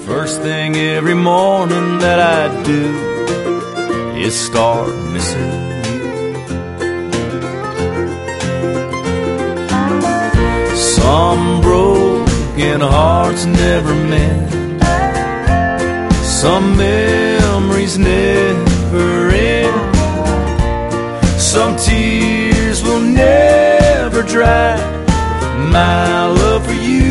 First thing every morning that I do is start missing you. Some broken hearts never mend, some memories never end, some tears will never dry. My love for you